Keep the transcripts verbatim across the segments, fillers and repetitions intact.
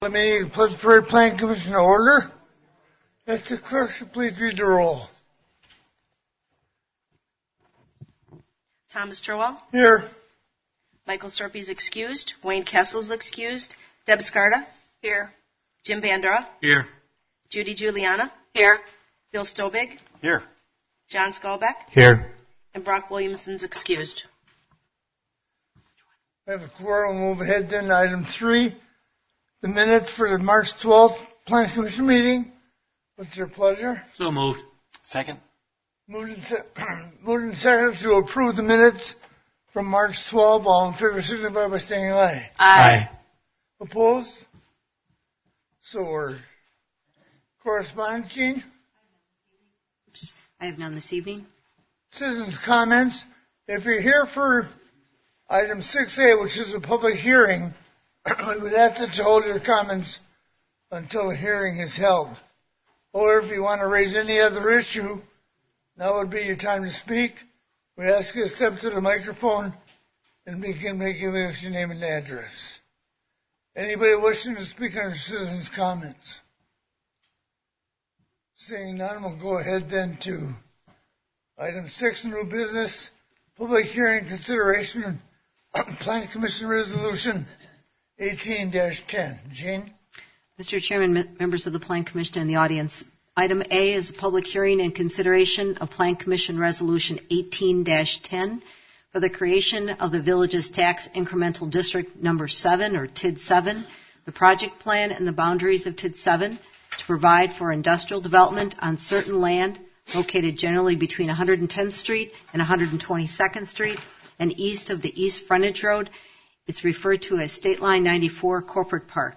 Let me Pleasant Prairie Planning Commission order. If the clerk should please read the roll. Thomas Terwell. Here. Michael Serpy's excused. Wayne Kessel's excused. Deb Scarda. Here. Jim Bandura. Here. Judy Juliana. Here. Bill Stobig. Here. John Skalbeck. Here. And Brock Williamson's excused. We have a quorum. We'll move ahead then to item three. The minutes for the March twelfth Planning Commission meeting. What's your pleasure? So moved. Second. Moved and, se- moved and seconded to approve the minutes from March twelfth. All in favor signify by saying aye. Aye. Opposed? So ordered. Correspondence, Jean? Oops. I have none this evening. Citizens' comments. If you're here for item six A, which is a public hearing, we would ask that you hold your comments until the hearing is held. Or if you want to raise any other issue, now would be your time to speak. We ask you to step to the microphone and begin by giving us your name and address. Anybody wishing to speak on citizens' comments? Seeing none, we'll go ahead then to item six, new business, public hearing consideration of Planning Commission Resolution eighteen dash ten. Jean? Mister Chairman, members of the Plan Commission and the audience, item A is a public hearing and consideration of Plan Commission Resolution eighteen dash ten for the creation of the Village's Tax Incremental District Number seven, or T I D seven, the project plan and the boundaries of T I D seven to provide for industrial development on certain land located generally between one hundred tenth Street and one hundred twenty-second Street and east of the East Frontage Road. It's referred to as State Line ninety-four Corporate Park.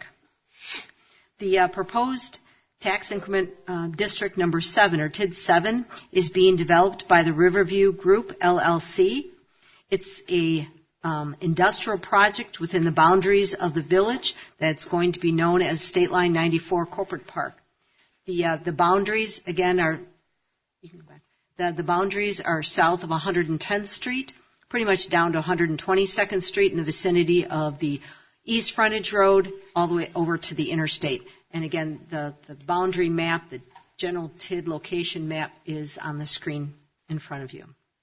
The uh, proposed Tax Increment uh, District Number seven, or T I D seven, is being developed by the Riverview Group, L L C. It's a um, industrial project within the boundaries of the village that's going to be known as State Line ninety-four Corporate Park. The uh, the boundaries, again, are you can go back. The, the boundaries are south of one hundred tenth Street, pretty much down to one hundred twenty-second Street in the vicinity of the East Frontage Road, all the way over to the interstate. And again, the, the boundary map, the general T I D location map, is on the screen in front of you.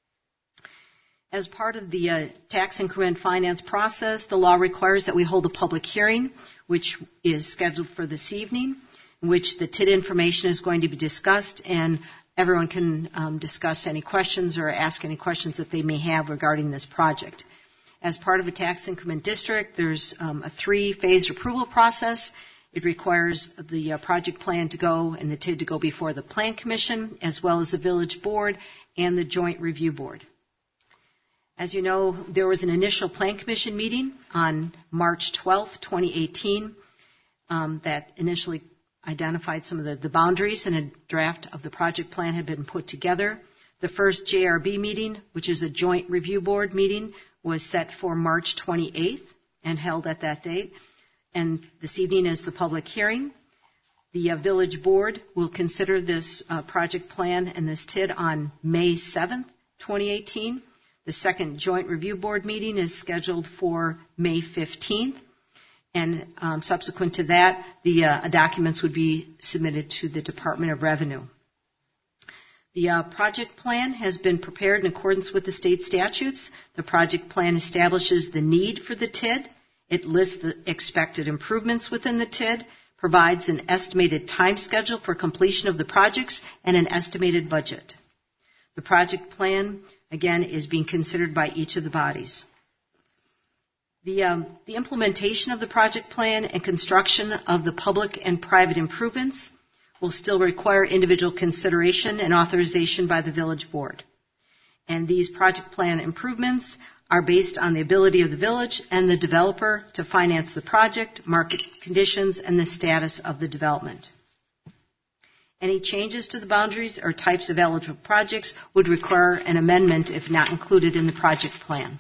As part of the uh, tax increment finance process, the law requires that we hold a public hearing, which is scheduled for this evening, in which the T I D information is going to be discussed, and everyone can um, discuss any questions or ask any questions that they may have regarding this project. As part of a tax increment district, there's um, a three-phased approval process. It requires the uh, project plan to go and the T I D to go before the Plan Commission, as well as the Village Board and the Joint Review Board. As you know, there was an initial Plan Commission meeting on March twelfth, twenty eighteen, um, that initially identified some of the, the boundaries, and a draft of the project plan had been put together. The first J R B meeting, which is a Joint Review Board meeting, was set for March twenty-eighth and held at that date. And this evening is the public hearing. The uh, Village Board will consider this uh, project plan and this T I D on May seventh, twenty eighteen. The second Joint Review Board meeting is scheduled for May fifteenth. And um, subsequent to that, the uh, documents would be submitted to the Department of Revenue. The uh, project plan has been prepared in accordance with the state statutes. The project plan establishes the need for the T I D. It lists the expected improvements within the T I D, provides an estimated time schedule for completion of the projects, and an estimated budget. The project plan, again, is being considered by each of the bodies. The, um, the implementation of the project plan and construction of the public and private improvements will still require individual consideration and authorization by the Village Board. And these project plan improvements are based on the ability of the village and the developer to finance the project, market conditions, and the status of the development. Any changes to the boundaries or types of eligible projects would require an amendment if not included in the project plan.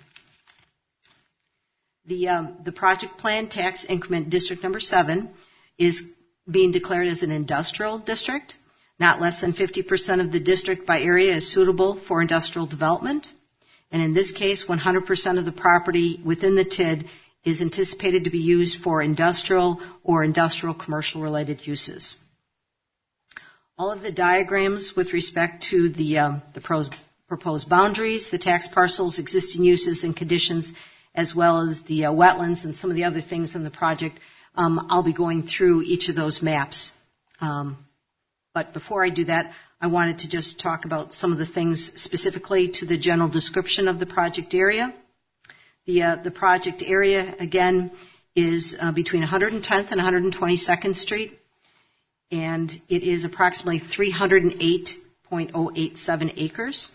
The, um, the project plan, Tax Increment District Number seven, is being declared as an industrial district. Not less than fifty percent of the district by area is suitable for industrial development. And in this case, one hundred percent of the property within the T I D is anticipated to be used for industrial or industrial commercial related uses. All of the diagrams with respect to the, um, the pros, proposed boundaries, the tax parcels, existing uses and conditions, as well as the uh, wetlands and some of the other things in the project, um, I'll be going through each of those maps. Um, but before I do that, I wanted to just talk about some of the things specifically to the general description of the project area. The, uh, the project area, again, is uh, between one hundred tenth and one hundred twenty-second Street, and it is approximately three hundred eight point zero eight seven acres.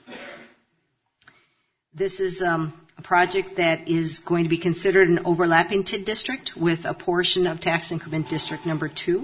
This is um, a project that is going to be considered an overlapping T I D district with a portion of tax increment district number two.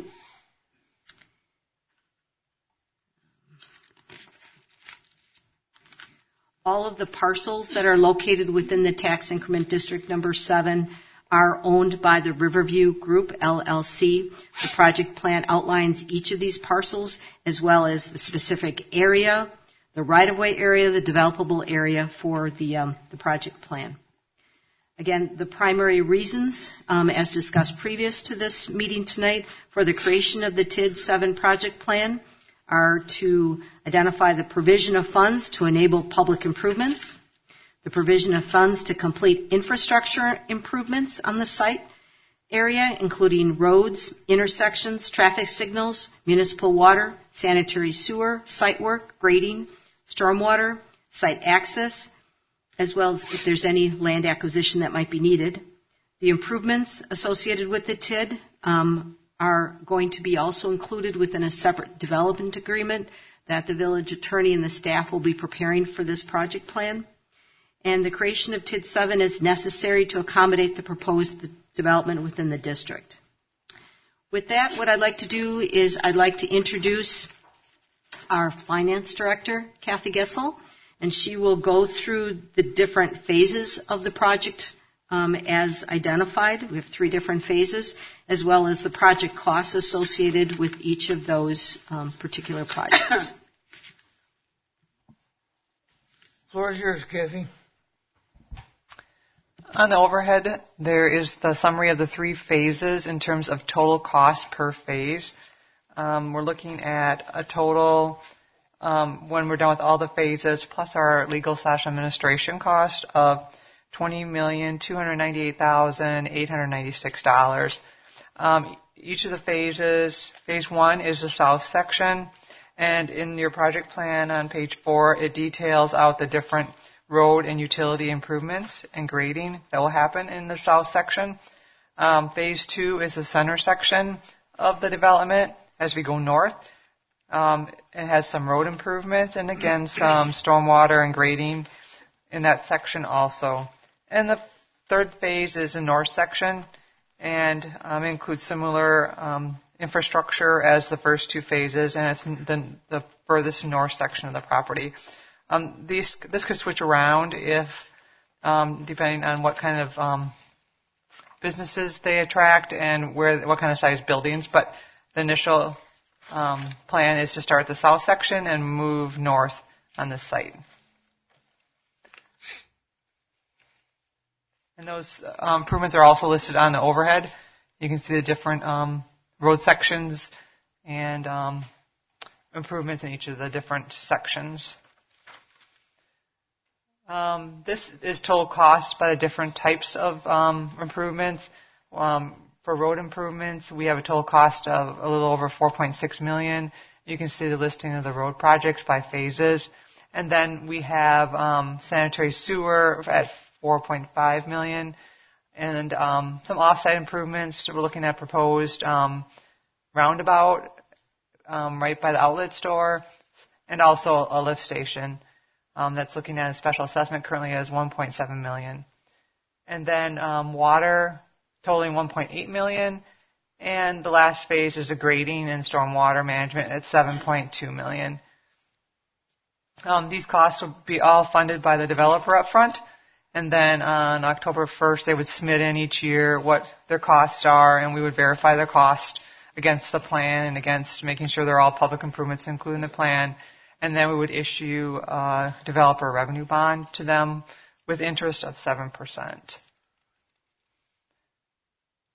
All of the parcels that are located within the tax increment district number seven are owned by the Riverview Group, L L C. The project plan outlines each of these parcels as well as the specific area, the right-of-way area, the developable area for the, um, the project plan. Again, the primary reasons, um, as discussed previous to this meeting tonight, for the creation of the T I D seven project plan are to identify the provision of funds to enable public improvements, the provision of funds to complete infrastructure improvements on the site area, including roads, intersections, traffic signals, municipal water, sanitary sewer, site work, grading, stormwater, site access, as well as if there's any land acquisition that might be needed. The improvements associated with the T I D um, are going to be also included within a separate development agreement that the village attorney and the staff will be preparing for this project plan. And the creation of T I D seven is necessary to accommodate the proposed development within the district. With that, what I'd like to do is I'd like to introduce our finance director, Kathy Gessel, and she will go through the different phases of the project um, as identified. We have three different phases, as well as the project costs associated with each of those um, particular projects. Floor is yours, Kathy. On the overhead, there is the summary of the three phases in terms of total cost per phase. Um, we're looking at a total, um, when we're done with all the phases, plus our legal slash administration cost of twenty million two hundred ninety-eight thousand eight hundred ninety-six dollars. Um, each of the phases, phase one is the south section, and in your project plan on page four, it details out the different road and utility improvements and grading that will happen in the south section. Um, phase two is the center section of the development as we go north. Um, it has some road improvements and again some stormwater and grading in that section also. And the third phase is the north section and um, includes similar um, infrastructure as the first two phases, and it's the, the furthest north section of the property. Um, these, this could switch around if, um, depending on what kind of um, businesses they attract and where, what kind of size buildings. But the initial um, plan is to start at the south section and move north on this site. And those um, improvements are also listed on the overhead. You can see the different um, road sections and um, improvements in each of the different sections. Um, this is total cost by the different types of um, improvements. Um, for road improvements, we have a total cost of a little over four point six million dollars. You can see the listing of the road projects by phases. And then we have um, sanitary sewer at four point five million dollars. And um, some off-site improvements. We're looking at proposed um, roundabout um, right by the outlet store, and also a lift station. Um, that's looking at a special assessment currently as one point seven million dollars. And then um, water totaling one point eight million dollars. And the last phase is the grading and stormwater management at seven point two million dollars. Um, these costs will be all funded by the developer up front. And then on October first, they would submit in each year what their costs are, and we would verify their cost against the plan and against making sure they're all public improvements included in the plan. And then we would issue a developer revenue bond to them with interest of seven percent.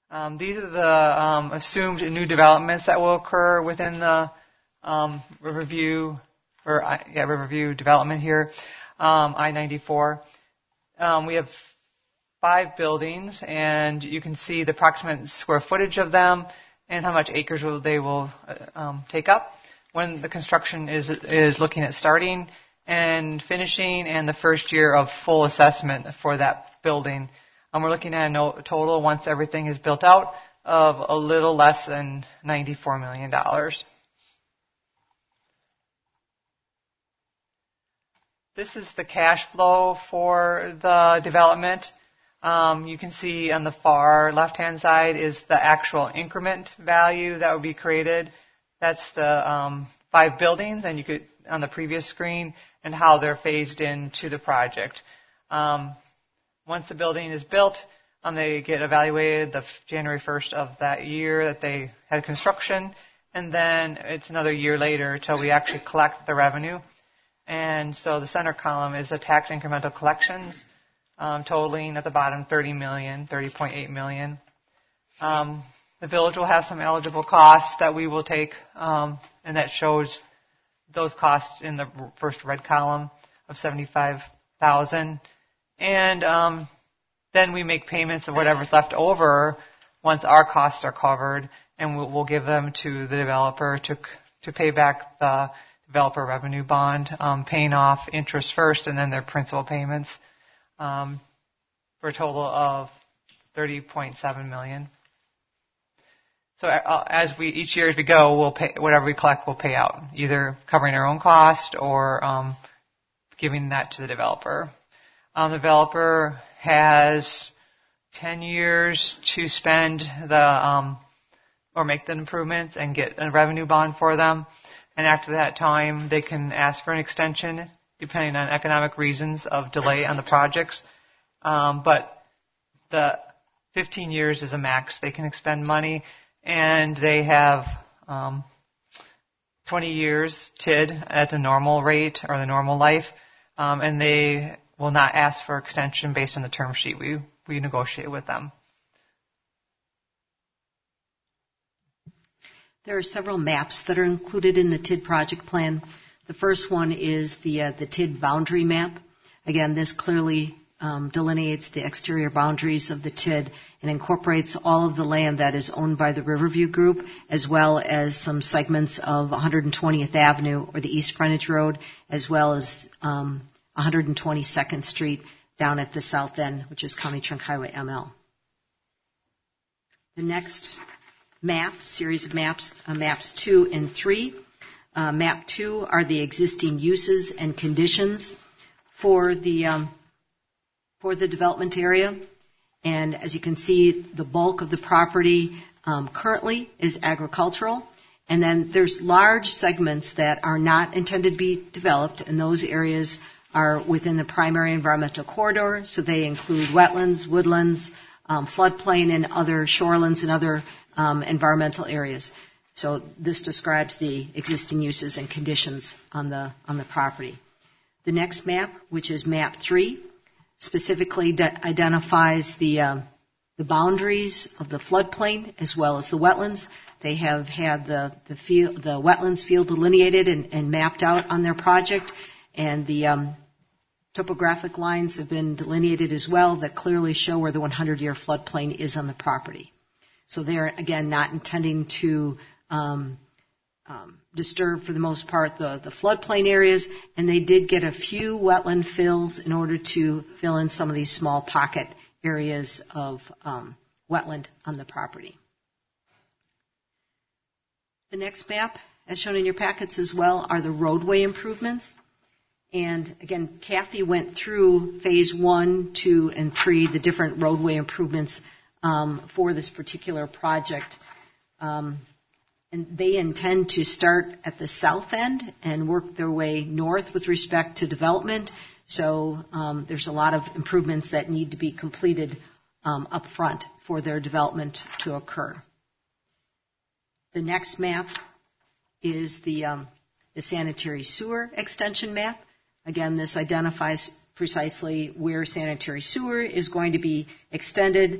Um, these are the um, assumed new developments that will occur within the um, Riverview or yeah, Riverview development here, um, I ninety-four. Um, we have five buildings, and you can see the approximate square footage of them and how much acres will, they will um, take up when the construction is is looking at starting and finishing, and the first year of full assessment for that building. Um, we're looking at a total, once everything is built out, of a little less than ninety-four million dollars. This is the cash flow for the development. Um, you can see on the far left-hand side is the actual increment value that would be created. That's the um, five buildings, and you could on the previous screen, and how they're phased into the project. Um, once the building is built, um, they get evaluated the January first of that year that they had construction, and then it's another year later until we actually collect the revenue. And so the center column is the tax incremental collections, um, totaling at the bottom thirty million dollars, thirty point eight million dollars. Um, the village will have some eligible costs that we will take, um, and that shows those costs in the first red column of seventy-five thousand dollars. And um, then we make payments of whatever's left over once our costs are covered, and we'll, we'll give them to the developer to to pay back the developer revenue bond, um, paying off interest first and then their principal payments, um, for a total of thirty point seven million dollars. So uh, as we each year as we go, we'll pay whatever we collect. We'll pay out, either covering our own cost or um, giving that to the developer. Um, the developer has ten years to spend the um, or make the improvements and get a revenue bond for them. And after that time, they can ask for an extension, depending on economic reasons of delay on the projects. Um, but the fifteen years is a max. They can expend money, and they have um, twenty years T I D at the normal rate or the normal life, um, and they will not ask for extension based on the term sheet we, we negotiate with them. There are several maps that are included in the T I D project plan. The first one is the uh, the T I D boundary map. Again, this clearly um, delineates the exterior boundaries of the T I D and incorporates all of the land that is owned by the Riverview Group, as well as some segments of one hundred twentieth Avenue or the East Frontage Road, as well as um, one hundred twenty-second Street down at the south end, which is County Trunk Highway M L. The next map, series of maps, uh, maps two and three. Uh, map two are the existing uses and conditions for the um, for the development area. And as you can see, the bulk of the property um, currently is agricultural. And then there's large segments that are not intended to be developed, and those areas are within the primary environmental corridor. So they include wetlands, woodlands, um, floodplain, and other shorelands and other Um, environmental areas. So this describes the existing uses and conditions on the on the property. The next map, which is map three, specifically de- identifies the um, the boundaries of the floodplain as well as the wetlands. They have had the the, field, the wetlands field delineated and, and mapped out on their project, and the um, topographic lines have been delineated as well that clearly show where the hundred-year floodplain is on the property. So they're, again, not intending to um, um, disturb, for the most part, the, the floodplain areas, and they did get a few wetland fills in order to fill in some of these small pocket areas of um, wetland on the property. The next map, as shown in your packets as well, are the roadway improvements. And again, Kathy went through phase one, two, and three, the different roadway improvements Um, for this particular project. Um, and they intend to start at the south end and work their way north with respect to development. So um, there's a lot of improvements that need to be completed um, up front for their development to occur. The next map is the, um, the sanitary sewer extension map. Again, this identifies precisely where sanitary sewer is going to be extended.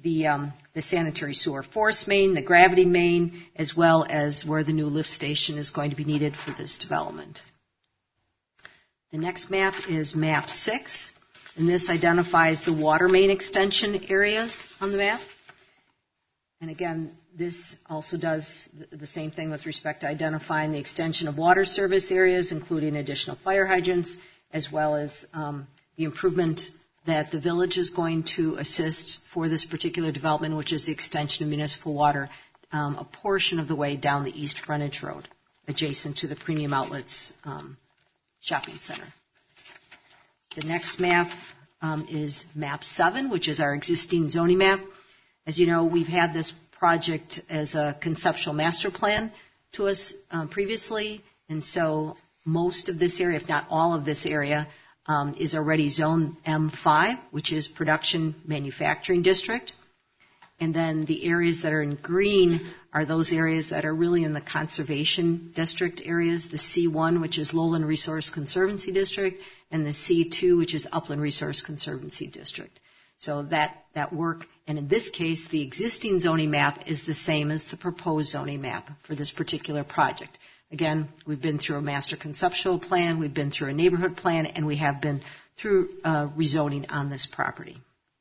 the um, the sanitary sewer force main, the gravity main, as well as where the new lift station is going to be needed for this development. The next map is map six, and this identifies the water main extension areas on the map. And again, this also does the same thing with respect to identifying the extension of water service areas, including additional fire hydrants, as well as um, the improvement that the village is going to assist for this particular development, which is the extension of municipal water um, a portion of the way down the East Frontage Road, adjacent to the Premium Outlets um, shopping center. The next map um, is map seven, which is our existing zoning map. As you know, we've had this project as a conceptual master plan to us um, previously, and so most of this area, if not all of this area, um, is already zone M five, which is production manufacturing district. And then the areas that are in green are those areas that are really in the conservation district areas, the C one, which is Lowland Resource Conservancy District, and the C two, which is Upland Resource Conservancy District. So that, that work, and in this case, the existing zoning map is the same as the proposed zoning map for this particular project. Again, we've been through a master conceptual plan, we've been through a neighborhood plan, and we have been through uh, rezoning on this property.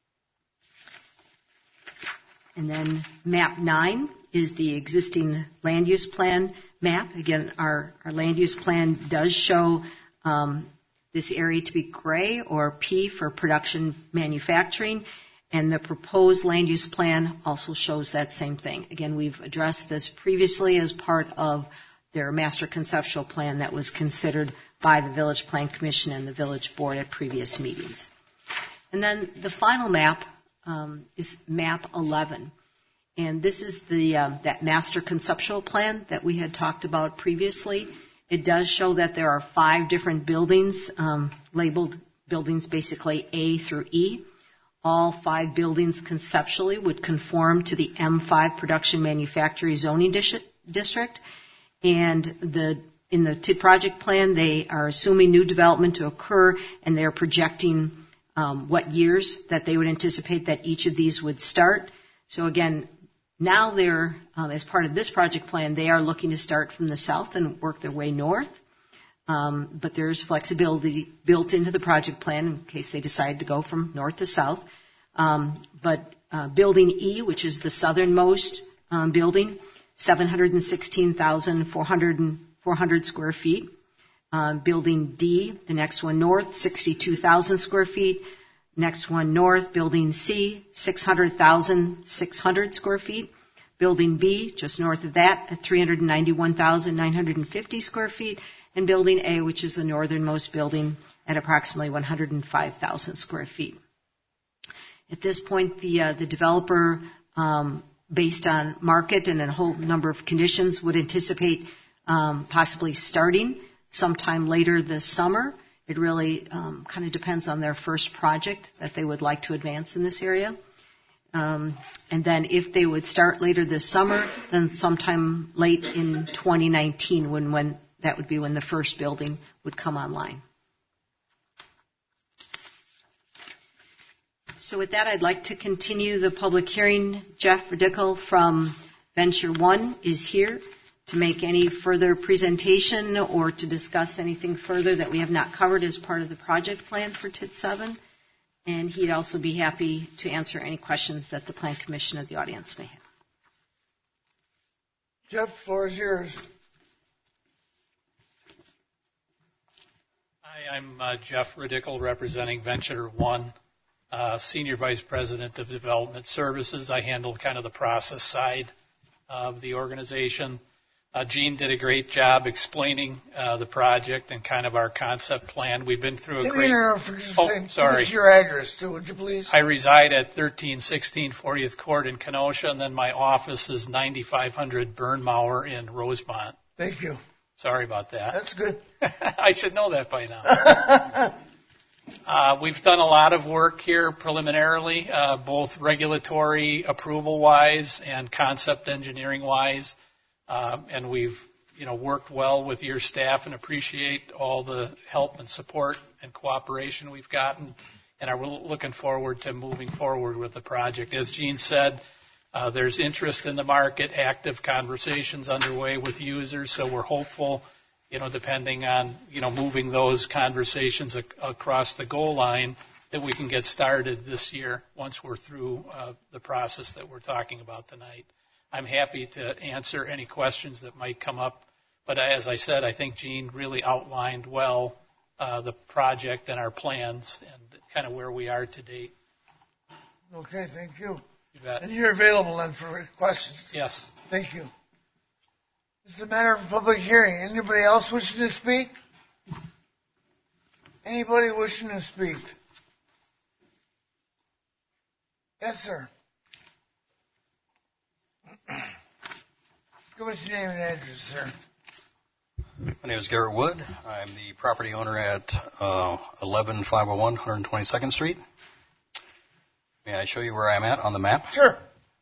And then map nine is the existing land use plan map. Again, our, our land use plan does show um, this area to be gray, or P for production manufacturing, and the proposed land use plan also shows that same thing. Again, we've addressed this previously as part of their master conceptual plan that was considered by the Village Plan Commission and the Village Board at previous meetings. And then the final map um, is map eleven. And this is the uh, that master conceptual plan that we had talked about previously. It does show that there are five different buildings, um, labeled buildings basically A through E. All five buildings conceptually would conform to the M five production manufacturing zoning dis- district. And the in the T I D project plan, they are assuming new development to occur, and they're projecting um, what years that they would anticipate that each of these would start. So again, now they're, um, as part of this project plan, they are looking to start from the south and work their way north. Um, but there's flexibility built into the project plan in case they decide to go from north to south. Um, but uh, building E, which is the southernmost um, building, seven hundred sixteen thousand four hundred square feet. Um, building D, the next one north, sixty-two thousand square feet. Next one north, building C, six hundred thousand six hundred square feet. Building B, just north of that, at three hundred ninety-one thousand nine hundred fifty square feet. And building A, which is the northernmost building, at approximately one hundred five thousand square feet. At this point, the uh, the developer, um, based on market and a whole number of conditions, would anticipate um, possibly starting sometime later this summer. It really um, kind of depends on their first project that they would like to advance in this area. Um, and then if they would start later this summer, then sometime late in twenty nineteen, when, when that would be when the first building would come online. So with that, I'd like to continue the public hearing. Jeff Radickle from Venture One is here to make any further presentation or to discuss anything further that we have not covered as part of the project plan for T I D seven. And he'd also be happy to answer any questions that the Plan Commission or the audience may have. Jeff, the floor is yours. Hi, I'm uh, Jeff Radickle, representing Venture One, uh, Senior Vice President of Development Services. I handle kind of the process side of the organization. Uh, Gene did a great job explaining uh, the project and kind of our concept plan. We've been through a Let great... me interrupt for just a oh, second. sorry. What's your address, too, would you please? I reside at thirteen sixteen fortieth Court in Kenosha, and then my office is ninety-five hundred Burnmauer in Rosemont. Thank you. Sorry about that. That's good. I should know that by now. uh, we've done a lot of work here preliminarily, uh, both regulatory approval-wise and concept engineering-wise. Um, and we've, you know, worked well with your staff and appreciate all the help and support and cooperation we've gotten and are looking forward to moving forward with the project. As Gene said, uh, there's interest in the market, active conversations underway with users, so we're hopeful, you know, depending on, you know, moving those conversations ac- across the goal line, that we can get started this year once we're through uh, the process that we're talking about tonight. I'm happy to answer any questions that might come up, but as I said, I think Gene really outlined well uh, the project and our plans and kind of where we are to date. Okay, thank you. You bet. And you're available then for questions? Yes. Thank you. This is a matter of public hearing. Anybody else wishing to speak? Anybody wishing to speak? Yes, sir. Give us your name and address, sir. My name is Garrett Wood. I'm the property owner at uh, eleven five oh one one hundred twenty-second Street. May I show you where I'm at on the map? Sure.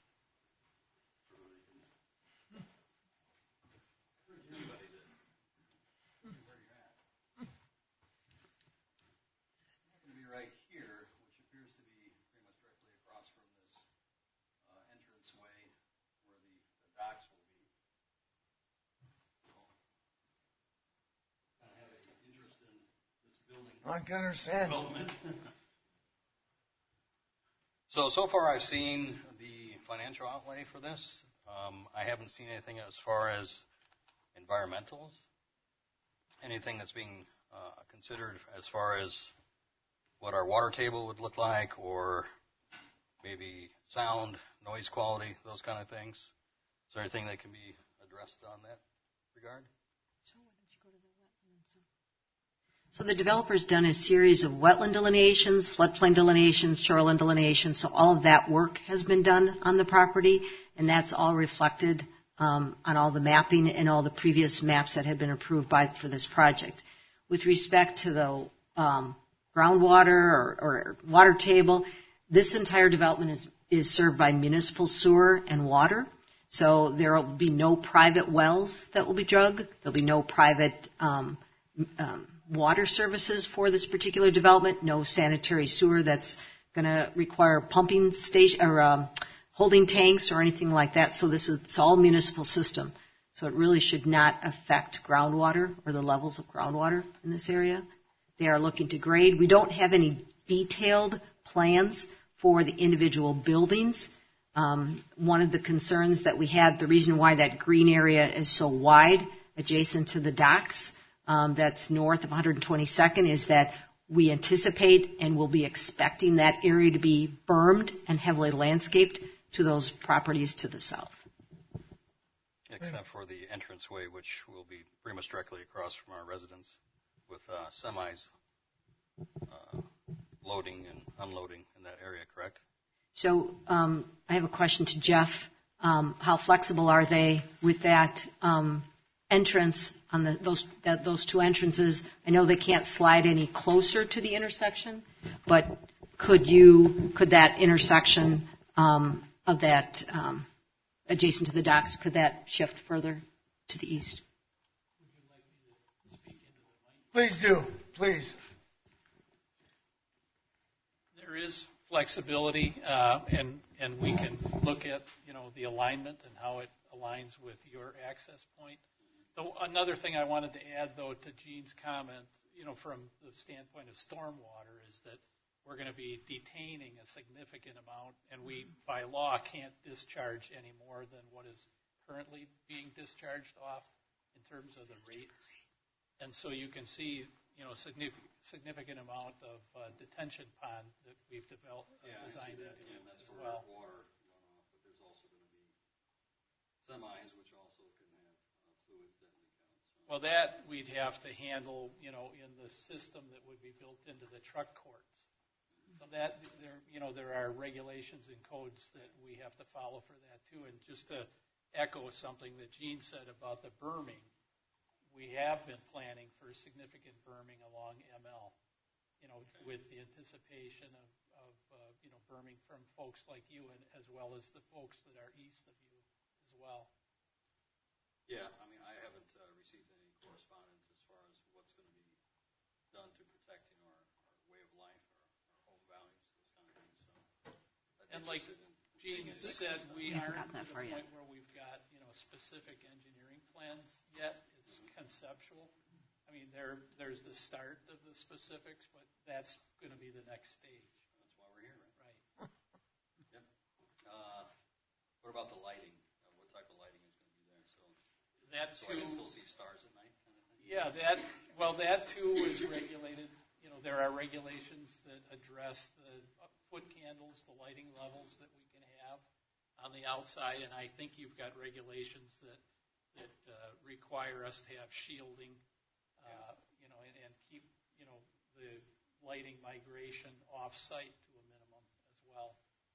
I can understand. So, so far I've seen the financial outlay for this. Um, I haven't seen anything as far as environmentals, anything that's being uh, considered as far as what our water table would look like, or maybe sound, noise quality, those kind of things. Is there anything that can be addressed on that regard? So the developer's done a series of wetland delineations, floodplain delineations, shoreline delineations. So all of that work has been done on the property, and that's all reflected um, on all the mapping and all the previous maps that had been approved by for this project. With respect to the um, groundwater or, or water table, this entire development is, is served by municipal sewer and water. So there will be no private wells that will be dug. There'll be no private um, um, water services for this particular development, no sanitary sewer that's going to require pumping station or um, holding tanks or anything like that. So this is it's all municipal system. So it really should not affect groundwater or the levels of groundwater in this area. They are looking to grade. We don't have any detailed plans for the individual buildings. Um, one of the concerns that we had, the reason why that green area is so wide adjacent to the docks, Um, that's north of one hundred twenty-second, is that we anticipate and will be expecting that area to be bermed and heavily landscaped to those properties to the south. Except for the entranceway, which will be pretty much directly across from our residence with uh, semis uh, loading and unloading in that area, correct? So um, I have a question to Jeff. Um, how flexible are they with that um, entrance on the, those that, those two entrances? I know they can't slide any closer to the intersection, but could you could that intersection um, of that um, adjacent to the docks, could that shift further to the east? Please do, please. There is flexibility, uh, and and we can look at, you know, the alignment and how it aligns with your access point. So another thing I wanted to add, though, to Gene's comment, you know, from the standpoint of stormwater, is that we're going to be detaining a significant amount, and we, by law, can't discharge any more than what is currently being discharged off in terms of the rates. And so you can see, you know, significant significant amount of uh, detention pond that we've developed, uh, yeah, designed that. into Yeah, that's as for well. Water runoff, but there's also going to be semis, which also can have uh, fluids that leak out. So. Well, that we'd have to handle, you know, in the system that would be built into the truck courts. So that there, you know, there are regulations and codes that we have to follow for that too. And just to echo something that Gene said about the berming, we have been planning for significant berming along M L, you know, with the anticipation of, of uh, you know, berming from folks like you, and as well as the folks that are east of you as well. Yeah, I mean, I haven't uh, received any correspondence as far as what's going to be done to protect, you know, our, our way of life, our, our home like Gene said, we We aren't haven't gotten to that the far point yet. where we've got, you know, specific engineering plans yet. It's conceptual. I mean, there, there's the start of the specifics, but that's going to be the next stage. That's why we're here, right? Right. Yep. Uh, what about the lighting? Uh, what type of lighting is going to be there? So, That so I too. can still see stars at night, kind of thing. Yeah, that, well, that too is regulated. You know, there are regulations that address the foot candles, the lighting levels that we can have on the outside, and I think you've got regulations that, that uh, require us to have shielding, uh, you know, and, and keep, you know, the lighting migration off-site to a minimum as well.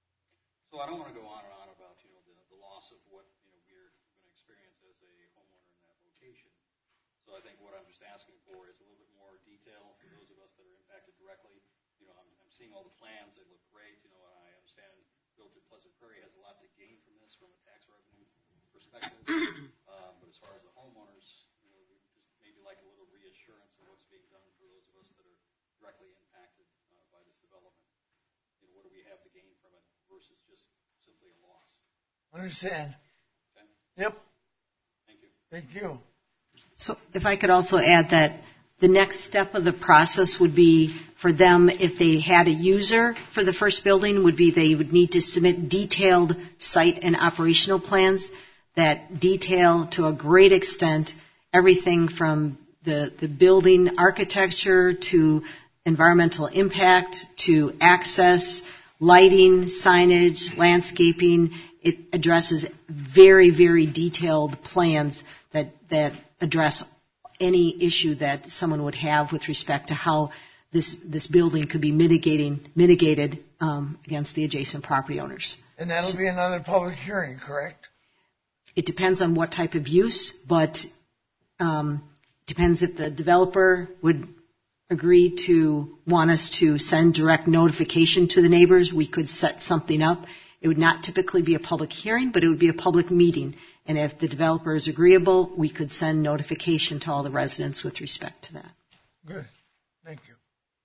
So I don't want to go on and on about, you know, the, the loss of what, you know, we're going to experience as a homeowner in that location. So I think what I'm just asking for is a little bit more detail for those of us that are impacted directly. You know, I'm, I'm seeing all the plans; they look great. You know, and I understand Village of Pleasant Prairie has a lot to gain from this from a tax revenue perspective. um, but as far as the homeowners, you know, we just maybe like a little reassurance of what's being done for those of us that are directly impacted uh, by this development. You know, what do we have to gain from it versus just simply a loss? Understand. Okay. Yep. Thank you. Thank you. So if I could also add that the next step of the process would be for them, if they had a user for the first building, would be they would need to submit detailed site and operational plans that detail to a great extent everything from the, the building architecture to environmental impact to access, lighting, signage, landscaping. It addresses very, very detailed plans that, that address any issue that someone would have with respect to how this this building could be mitigating mitigated um, against the adjacent property owners. And that'll be another public hearing, correct? It depends on what type of use, but um, depends if the developer would agree to want us to send direct notification to the neighbors. We could set something up. It would not typically be a public hearing, but it would be a public meeting. And if the developer is agreeable, we could send notification to all the residents with respect to that. Good. Thank you.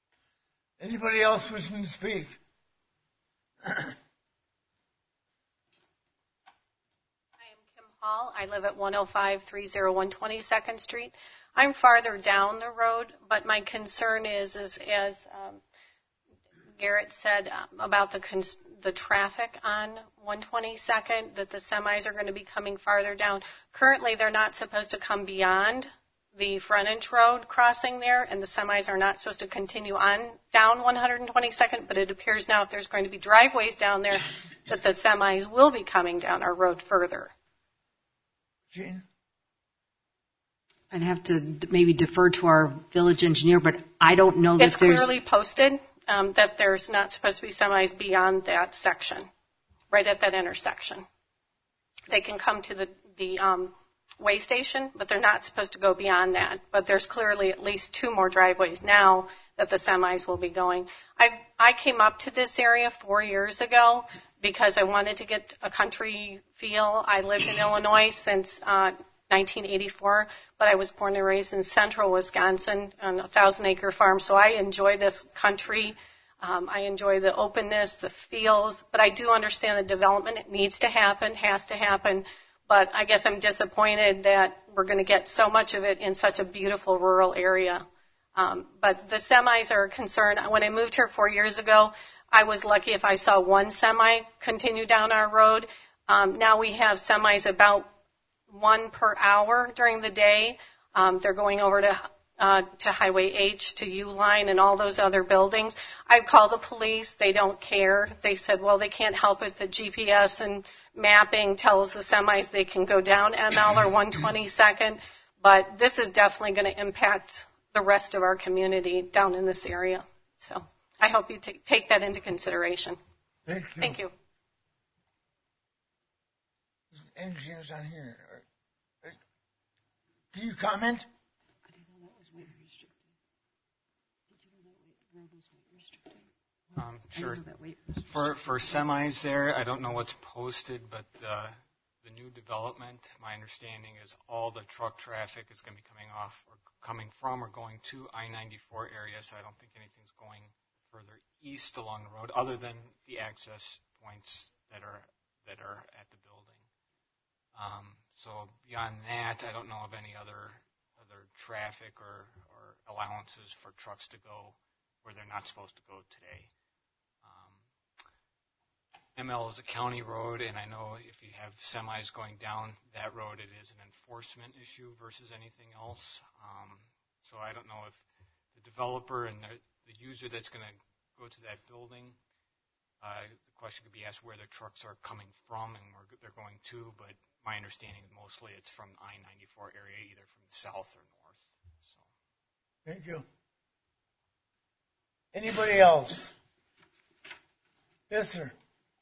Anybody else wishing to speak? I am Kim Hall. I live at one oh five three oh one twenty-second Street. I'm farther down the road, but my concern is, is as um, Garrett said um, about the cons- the traffic on one twenty-second, that the semis are going to be coming farther down. Currently, they're not supposed to come beyond the frontage road crossing there, and the semis are not supposed to continue on down one twenty-second, but it appears now if there's going to be driveways down there, that the semis will be coming down our road further. Gene? I'd have to d- maybe defer to our village engineer, but I don't know that It's there's... clearly posted um, that there's not supposed to be semis beyond that section, right at that intersection. They can come to the, the um, way station, but they're not supposed to go beyond that. But there's clearly at least two more driveways now that the semis will be going. I I came up to this area four years ago because I wanted to get a country feel. I lived in Illinois since uh, nineteen eighty-four, but I was born and raised in central Wisconsin on a thousand-acre farm, so I enjoy this country. Um, I enjoy the openness, the feels, but I do understand the development. It needs to happen, has to happen, but I guess I'm disappointed that we're going to get so much of it in such a beautiful rural area. Um, but the semis are a concern. When I moved here four years ago, I was lucky if I saw one semi continue down our road. Um, now we have semis about one per hour during the day. Um, they're going over to uh, to Highway H, to U-Line, and all those other buildings. I've called the police. They don't care. They said, well, they can't help it. The G P S and mapping tells the semis they can go down M L or one twenty-second. But this is definitely going to impact the rest of our community down in this area. So I hope you t- take that into consideration. Thank you. Thank you. Engineers on here. Can you comment? I didn't know that was weight restricted. Did you know that road was weight restricted? Um, sure. I didn't know that weight restricted. For for semis there, I don't know what's posted, but uh, the new development, my understanding is all the truck traffic is going to be coming off or coming from or going to I ninety-four area, so I don't think anything's going further east along the road other than the access points that are that are at the building. Um, so beyond that, I don't know of any other other traffic or, or allowances for trucks to go where they're not supposed to go today. Um, M L is a county road, and I know if you have semis going down that road, it is an enforcement issue versus anything else. Um, so I don't know if the developer and the, the user that's going to go to that building, uh, the question could be asked where their trucks are coming from and where they're going to, but my understanding is mostly it's from the I ninety-four area, either from the south or north. So. Thank you. Anybody else? Yes, sir.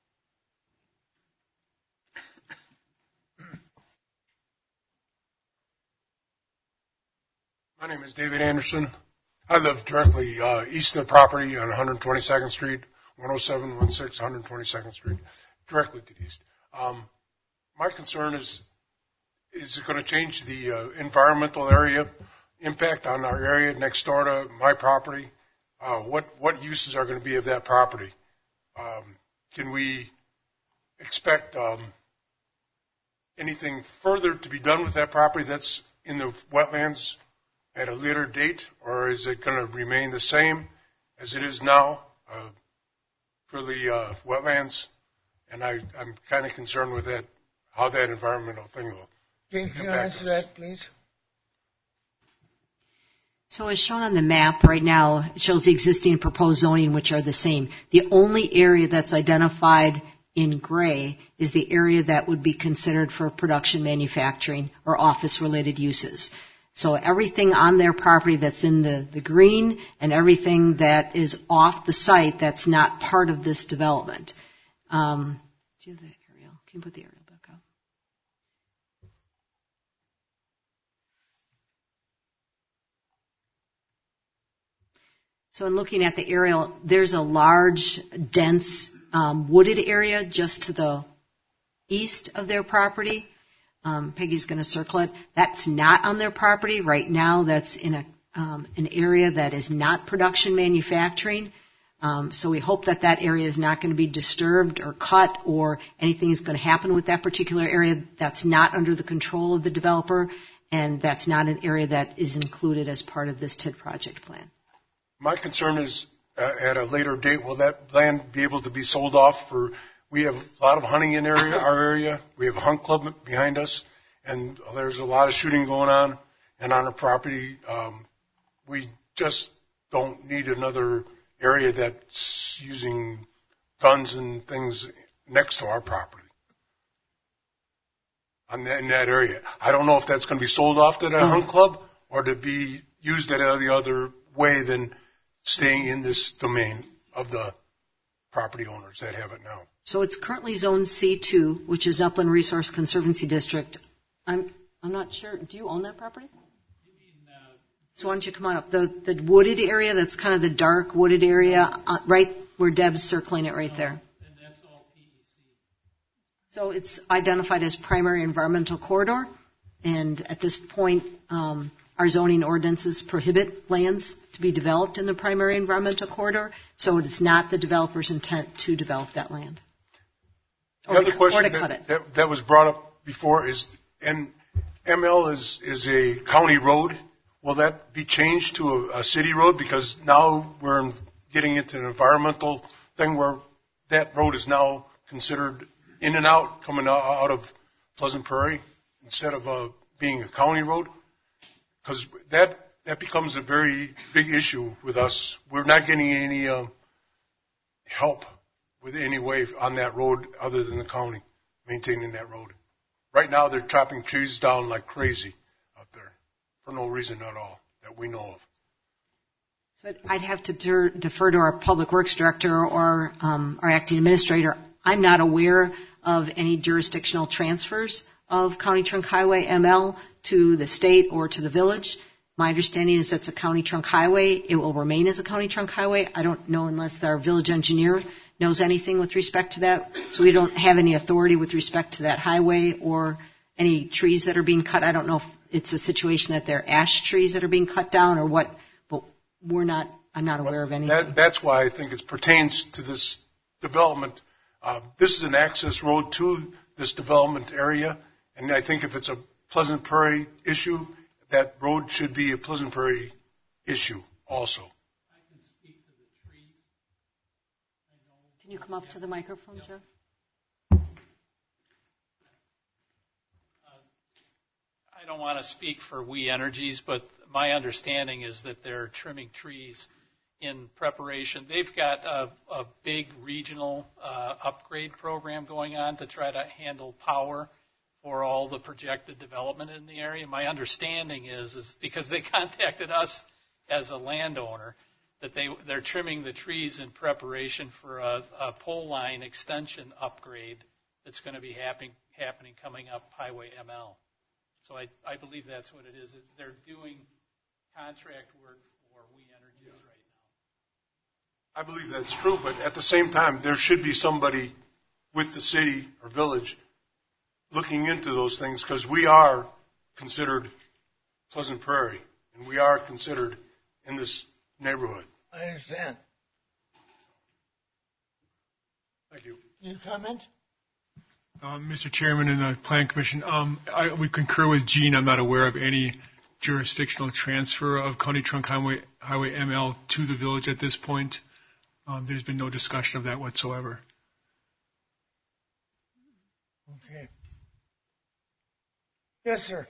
My name is David Anderson. I live directly uh, east of the property on one twenty-second Street, one oh seven one six, one twenty-second Street, directly to the east. Um, my concern is, is it going to change the uh, environmental area impact on our area next door to my property? Uh, what, what uses are going to be of that property? Um, can we expect um, anything further to be done with that property that's in the wetlands at a later date, or is it going to remain the same as it is now uh, for the uh, wetlands? And I, I'm kind of concerned with that, how that environmental thing will Can you impact answer us. that, please? So as shown on the map right now, it shows the existing and proposed zoning, which are the same. The only area that's identified in gray is the area that would be considered for production, manufacturing, or office-related uses. So everything on their property that's in the, the green and everything that is off the site that's not part of this development. Um, do you have the aerial? Can you put the aerial back up? So in looking at the aerial, there's a large, dense um, wooded area just to the east of their property. Um, Peggy's going to circle it. That's not on their property right now. That's in a um, an area that is not production manufacturing. Um, so we hope that that area is not going to be disturbed or cut or anything is going to happen with that particular area. That's not under the control of the developer, and that's not an area that is included as part of this T I D project plan. My concern is uh, at a later date, will that land be able to be sold off for? We have a lot of hunting in area, our area. We have a hunt club behind us, and there's a lot of shooting going on. And on our property, um, we just don't need another area that's using guns and things next to our property on that, in that area. I don't know if that's going to be sold off to the mm-hmm. hunt club or to be used any other way than staying in this domain of the property owners that have it now. So it's currently Zone C two, which is Upland Resource Conservancy District. I'm I'm not sure. Do you own that property? So why don't you come on up? The the wooded area, that's kind of the dark wooded area, uh, right where Deb's circling it right there. And that's all P E C. So it's identified as primary environmental corridor, and at this point, um, our zoning ordinances prohibit lands to be developed in the primary environmental corridor, so it is not the developer's intent to develop that land. The other question that, that, that was brought up before is, and M L is, is a county road. Will that be changed to a, a city road? Because now we're getting into an environmental thing where that road is now considered in and out, coming out of Pleasant Prairie, instead of uh, being a county road. Because that, that becomes a very big issue with us. We're not getting any uh, help with any way on that road other than the county maintaining that road. Right now, they're chopping trees down like crazy out there for no reason at all that we know of. So I'd have to de- defer to our public works director or um, our acting administrator. I'm not aware of any jurisdictional transfers of County Trunk Highway M L to the state or to the village. My understanding is that's a county trunk highway. It will remain as a county trunk highway. I don't know unless our village engineer knows anything with respect to that. So we don't have any authority with respect to that highway or any trees that are being cut. I don't know if it's a situation that they're ash trees that are being cut down or what, but we're not, I'm not aware of anything. That, that's why I think it pertains to this development Uh, this is an access road to this development area, and I think if it's a Pleasant Prairie issue, that road should be a Pleasant Prairie issue also. I can speak to the trees. I know. Can you come up to the microphone, Yep. Jeff? I don't want to speak for We Energies, but my understanding is that they're trimming trees in preparation. They've got a, a big regional uh, upgrade program going on to try to handle power for all the projected development in the area. My understanding is, is because they contacted us as a landowner, that they, they're trimming the trees in preparation for a, a pole line extension upgrade that's going to be happen, happening coming up Highway M L. So I, I believe that's what it is. They're doing contract work for We Energies right now. I believe that's true, but at the same time, there should be somebody with the city or village looking into those things, because we are considered Pleasant Prairie, and we are considered in this neighborhood. I understand. Thank you. Can you comment? Um, Mister Chairman and the Plan Commission, um, I would concur with Gene. I'm not aware of any jurisdictional transfer of County Trunk Highway, Highway M L to the village at this point. Um, there's been no discussion of that whatsoever. Okay. Yes, sir.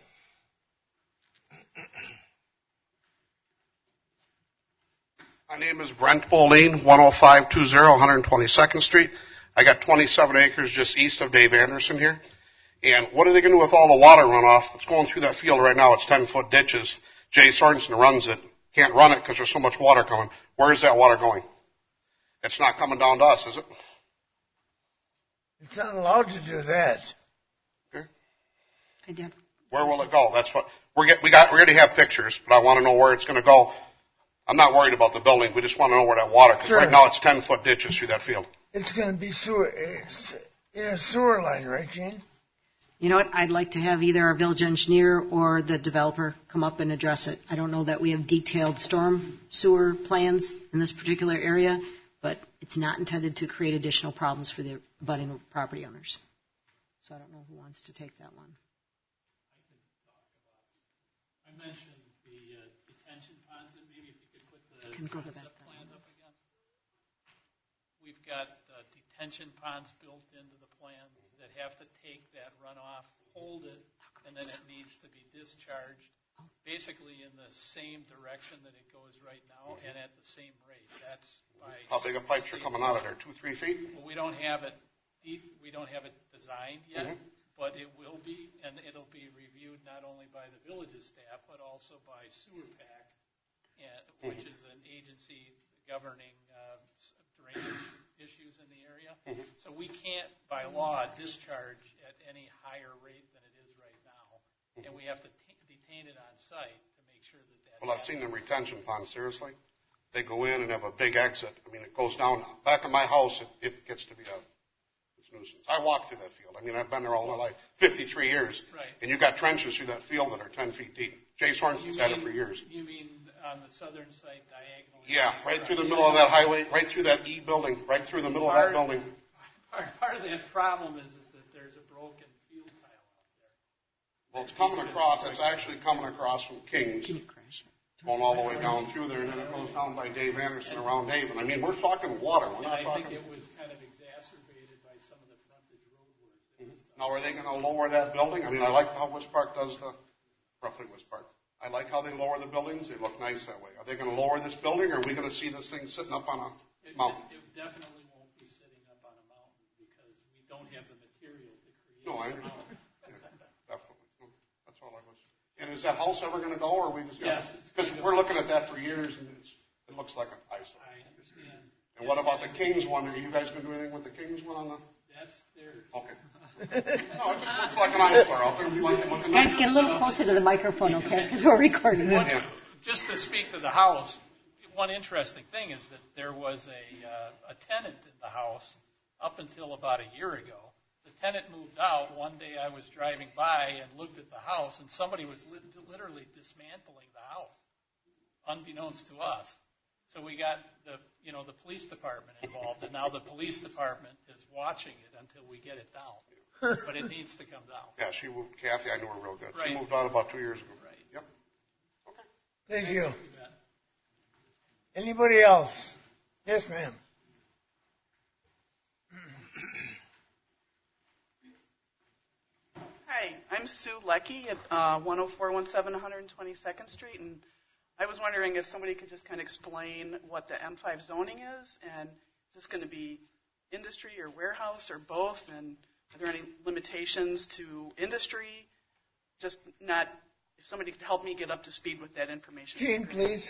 My name is Brent Boline, one oh five two zero, one twenty-second Street. I got twenty-seven acres just east of Dave Anderson here. And what are they going to do with all the water runoff that's going through that field right now? It's ten-foot ditches. Jay Sorensen runs it. Can't run it because there's so much water coming. Where is that water going? It's not coming down to us, is it? It's not allowed to do that. Okay. I did. Where will it go? That's what we're get, we got. We already have pictures, but I want to know where it's going to go. I'm not worried about the building. We just want to know where that water, because Sure. right now it's ten-foot ditches through that field. It's going to be sewer, it's in a sewer line, right, Gene? You know what? I'd like to have either our village engineer or the developer come up and address it. I don't know that we have detailed storm sewer plans in this particular area, but it's not intended to create additional problems for the abutting property owners. So I don't know who wants to take that one. I mentioned the uh, detention ponds, and maybe if you could put the Can go to concept that plan up again. We've got uh, detention ponds built into the plan that have to take that runoff, hold it, and then it needs to be discharged basically in the same direction that it goes right now and at the same rate. That's by How big of pipes are coming out of there? Two, three feet? Well, we don't have it deep, we don't have it designed yet, Mhm. but it will be, and it'll be reviewed not only by the village's staff, but also by Sewer Pack, and, which Mhm. is an agency governing uh, s- drainage issues in the area. Mhm. So we can't, by law, discharge at any higher rate than it is right now, and we have to t- detain it on site to make sure that that. Well, I've seen them retention ponds, seriously. They go in and have a big exit. I mean, it goes down. Back in my house, it, it gets to be a it's nuisance. I walk through that field. I mean, I've been there all my life, fifty-three years. Right. And you've got trenches through that field that are ten feet deep. Jay Sorensen's You had it mean- for years. You mean on the southern side diagonally? Yeah, right through the middle of that highway, right through that E building, right through the middle of that building. Part, part of that problem is, is that there's a broken field tile out there. Well, it's coming across, it's actually coming across from Kings, Can you crash it? going all the way down through there, and then it goes down by Dave Anderson around Dave. And I mean, we're talking water, we're And not I think talking. it was kind of exacerbated by some of the frontage road work that was done. Now, are they going to lower that building? I mean, I like how West Park does the, roughly West Park. I like how they lower the buildings. They look nice that way. Are they going to lower this building, or are we going to see this thing sitting up on a It, mountain? it definitely won't be sitting up on a mountain because we don't have the material to create. No, I a understand. mountain. Yeah, definitely. No, that's all I was. And is that house ever going to go, or are we just going Yes, to? it's Because going to we're go. looking at that for years, and it's, it looks like an eyesore. I understand. And what about the Kings one? Are you guys going to do anything with the Kings one on the? That's theirs. Okay. No, it just looks like an eyesore out there. Like, looking Guys, nice. get a little closer to the microphone, okay? Because we're recording. One- Yeah. Just to speak to the house, one interesting thing is that there was a, uh, a tenant in the house up until about a year ago. The tenant moved out. One day I was driving by and looked at the house, and somebody was lit- literally dismantling the house, unbeknownst to us. So we got the, you know, the police department involved, and now the police department is watching it until we get it down. But it needs to come down. Yeah, she moved, Kathy, I knew her real good. Right. She moved on about two years ago. Right. Yep. Thank you. Anybody else? Yes, ma'am. Hi, I'm Sue Leckie at uh, one oh four one seven one twenty-second Street, and I was wondering if somebody could just kind of explain what the M five zoning is, and is this going to be industry or warehouse or both, and are there any limitations to industry? Just not, if somebody could help me get up to speed with that information. Jean, please.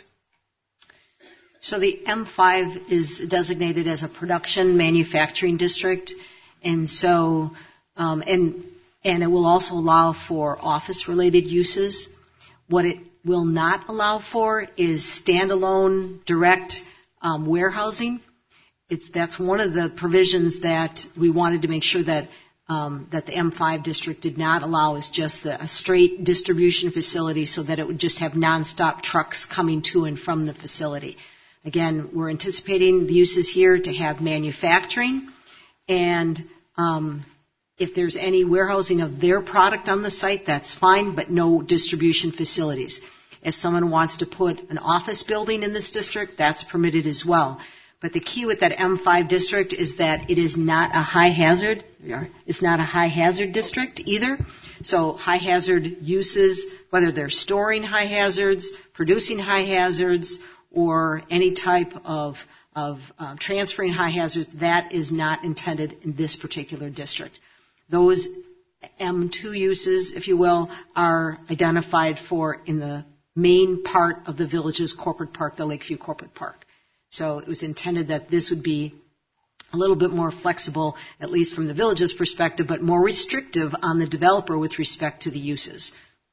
So the M five is designated as a production manufacturing district, and so um, and and it will also allow for office-related uses. What it will not allow for is standalone direct um, warehousing. It's that's one of the provisions that we wanted to make sure that um, that the M five district did not allow, is just the, a straight distribution facility, so that it would just have nonstop trucks coming to and from the facility. Again, we're anticipating the uses here to have manufacturing, and um, if there's any warehousing of their product on the site, that's fine, but no distribution facilities. If someone wants to put an office building in this district, that's permitted as well. But the key with that M five district is that it is not a high hazard. It's not a high hazard district either. So high hazard uses, whether they're storing high hazards, producing high hazards, or any type of, of uh, transferring high hazards, that is not intended in this particular district. Those M two uses, if you will, are identified for in the main part of the village's corporate park, the Lakeview Corporate Park. So it was intended that this would be a little bit more flexible, at least from the village's perspective, but more restrictive on the developer with respect to the uses.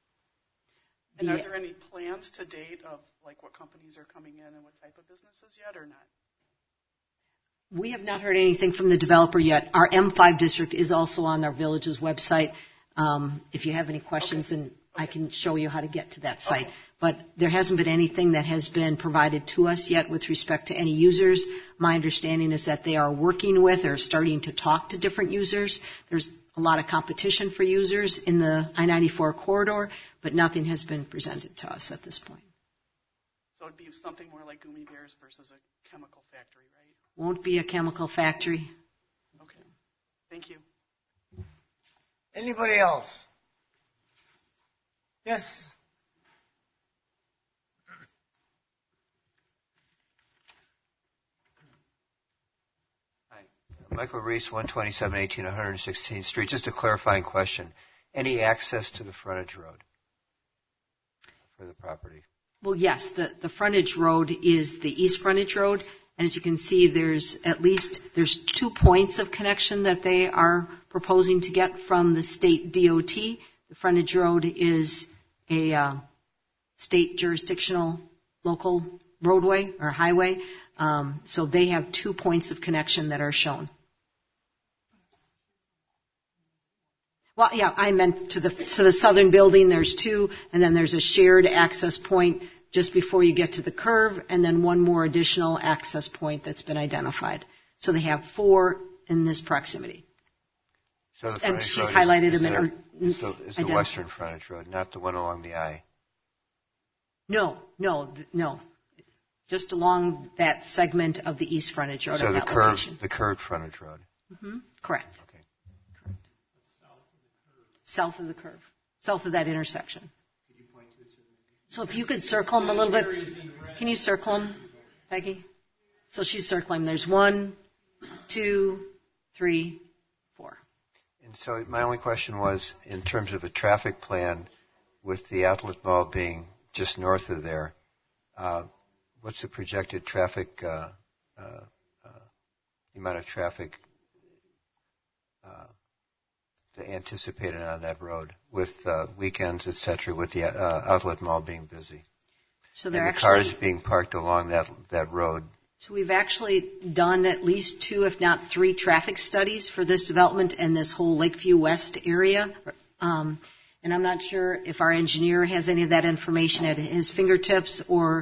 And are there any plans to date of like what companies are coming in and what type of businesses yet, or not? We have not heard anything from the developer yet. Our M five district is also on our village's website. Um, if you have any questions, okay. then okay. I can show you how to get to that site. Okay. But there hasn't been anything that has been provided to us yet with respect to any users. My understanding is that they are working with or starting to talk to different users. There's a lot of competition for users in the I ninety-four corridor, but nothing has been presented to us at this point. So it would be something more like Gummy Bears versus a chemical factory, right? Won't be a chemical factory. Okay. Thank you. Anybody else? Yes. Hi. Michael Reese, one twenty-seven eighteen one sixteenth Street. Just a clarifying question. Any access to the frontage road for the property? Well, yes. The, the frontage road is the east frontage road. And as you can see, there's at least there's two points of connection that they are proposing to get from the state D O T. The frontage road is a uh, state jurisdictional local roadway or highway. Um, so they have two points of connection that are shown. Well, yeah, I meant to the to the southern building. There's two, and then there's a shared access point just before you get to the curve, and then one more additional access point that's been identified. So they have four in this proximity. So the and she's road highlighted is, is them. in, is the, is the western frontage road, not the one along the I? No, no, no. Just along that segment of the east frontage road. So of the that curved, location. the curved frontage road. Mm-hmm. Correct. Okay. Correct. South of the curve. South of that intersection. So if you could circle them a little bit. Can you circle them, Peggy? So she's circling. There's one, two, three, four. And so my only question was, in terms of a traffic plan, with the outlet mall being just north of there, uh, what's the projected traffic, uh, uh, uh, the amount of traffic uh, anticipated on that road with uh, weekends, et cetera, with the uh, outlet mall being busy? So and they're the actually, cars being parked along that that road. So we've actually done at least two, if not three, traffic studies for this development and this whole Lakeview West area. Um, and I'm not sure if our engineer has any of that information at his fingertips, or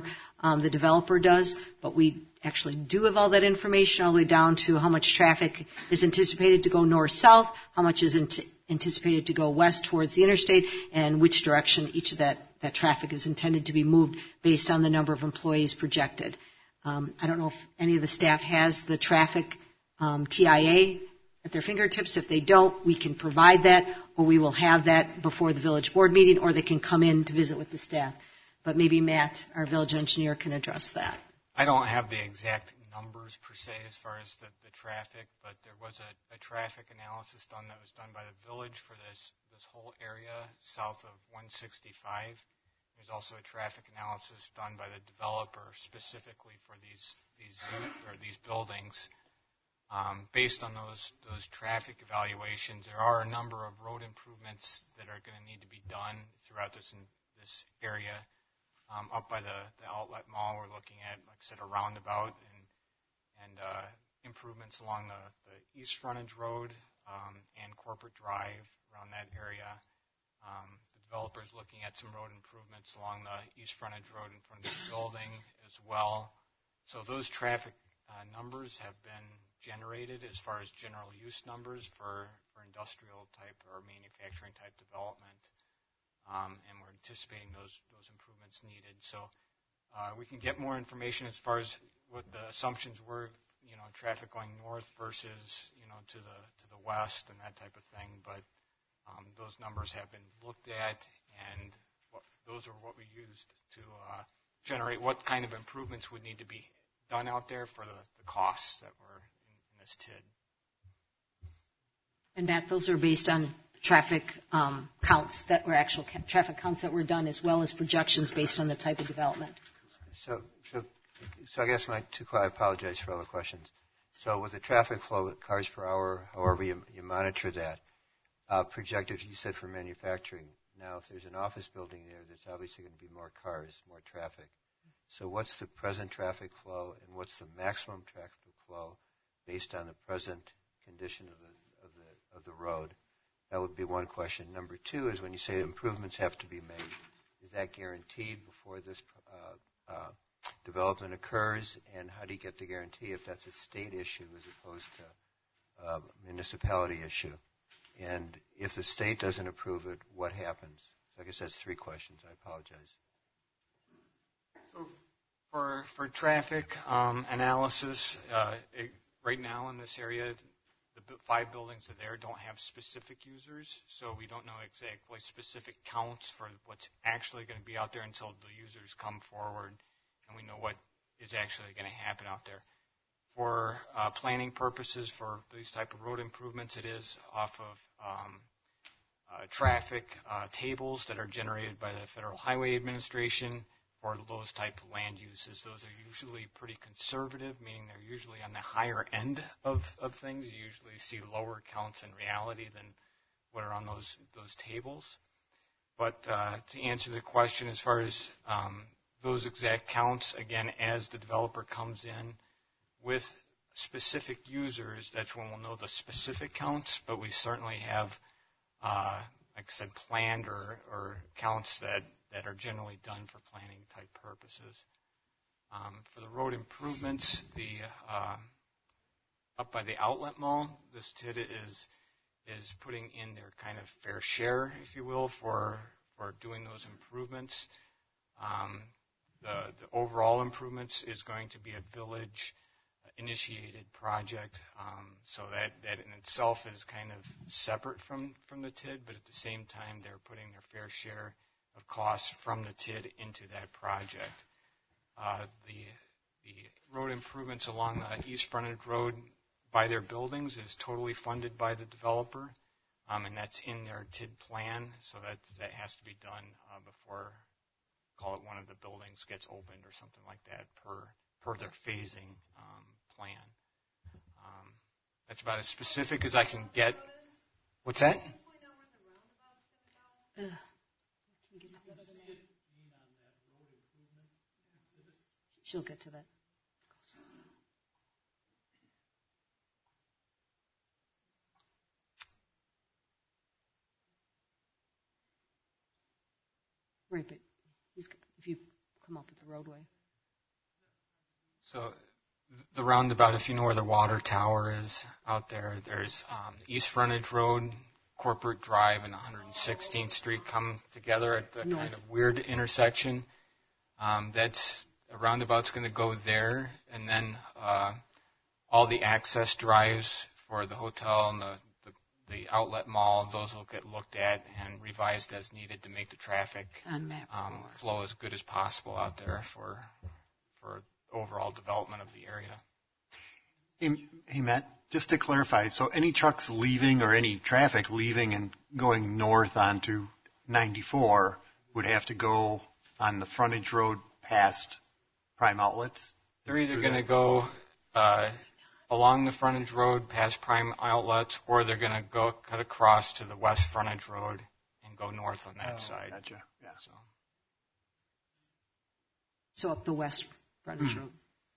Um, the developer does, but we actually do have all that information all the way down to how much traffic is anticipated to go north-south, how much is ant- anticipated to go west towards the interstate, and which direction each of that, that traffic is intended to be moved based on the number of employees projected. Um, I don't know if any of the staff has the traffic um, T I A at their fingertips. If they don't, we can provide that, or we will have that before the village board meeting, or they can come in to visit with the staff. But maybe Matt, our village engineer, can address that. I don't have the exact numbers per se as far as the, the traffic, but there was a, a traffic analysis done that was done by the village for this, this whole area south of one sixty-five. There's also a traffic analysis done by the developer specifically for these these or these buildings. Um, based on those those traffic evaluations, there are a number of road improvements that are going to need to be done throughout this in, this area. Um, up by the, the outlet mall, we're looking at, like I said, a roundabout and and uh, improvements along the, the east frontage road um, and corporate drive around that area. Um, the developer is looking at some road improvements along the east frontage road in front of the building as well. So those traffic uh, numbers have been generated as far as general use numbers for, for industrial type or manufacturing type development. Um, and we're anticipating those those improvements needed. So uh, we can get more information as far as what the assumptions were, you know, traffic going north versus, you know, to the to the west and that type of thing. But um, those numbers have been looked at, and what, those are what we used to uh, generate what kind of improvements would need to be done out there for the, the costs that were in, in this T I D. And Matt, those are based on traffic um, counts that were actual ca- traffic counts that were done, as well as projections based on the type of development. So, so, so I guess my two. I apologize for all the questions. So, with the traffic flow, cars per hour, however you, you monitor that, uh, projected, you said for manufacturing. Now, if there's an office building there, there's obviously going to be more cars, more traffic. So, what's the present traffic flow, and what's the maximum traffic flow based on the present condition of the of the of the road? That would be one question. Number two is when you say improvements have to be made, is that guaranteed before this uh, uh, development occurs? And how do you get the guarantee if that's a state issue as opposed to a municipality issue? And if the state doesn't approve it, what happens? So I guess that's three questions. I apologize. So for for traffic um, analysis, uh, it, right now in this area, the five buildings that are there don't have specific users, so we don't know exactly specific counts for what's actually going to be out there until the users come forward and we know what is actually going to happen out there. For uh, planning purposes, for these type of road improvements, it is off of um, uh, traffic uh, tables that are generated by the Federal Highway Administration for those type of land uses. Those are usually pretty conservative, meaning they're usually on the higher end of, of things. You usually see lower counts in reality than what are on those those tables. But uh, to answer the question as far as um, those exact counts, again, as the developer comes in with specific users, that's when we'll know the specific counts, but we certainly have, uh, like I said, planned or, or counts that that are generally done for planning type purposes. Um, for the road improvements, the uh, up by the outlet mall, this T I D is is putting in their kind of fair share, if you will, for for doing those improvements. Um, the, the overall improvements is going to be a village initiated project, um, so that, that in itself is kind of separate from, from the T I D, but at the same time they're putting their fair share of costs from the T I D into that project. Uh, the the road improvements along the east frontage road by their buildings is totally funded by the developer, um, and that's in their T I D plan, so that that has to be done uh, before, call it one of the buildings gets opened or something like that per per their phasing um, plan. Um, that's about as specific as I can get. What's that? Uh. She'll get to that. Right, but he's, if you come up with the roadway. So the roundabout, if you know where the water tower is out there, there's um, East Frontage Road, Corporate Drive, and one hundred sixteenth Street come together at the No. kind of weird intersection. Um, that's a roundabout's going to go there, and then uh, all the access drives for the hotel and the, the, the outlet mall, those will get looked at and revised as needed to make the traffic On map um, flow as good as possible out there for for overall development of the area. Hey, hey, Matt, just to clarify, so any trucks leaving or any traffic leaving and going north onto ninety-four would have to go on the frontage road past Prime Outlets? They're either going to go uh, along the frontage road past Prime Outlets, or they're going to go cut across to the west frontage road and go north on that Oh, side. Gotcha. Yeah. So. So up the west frontage road.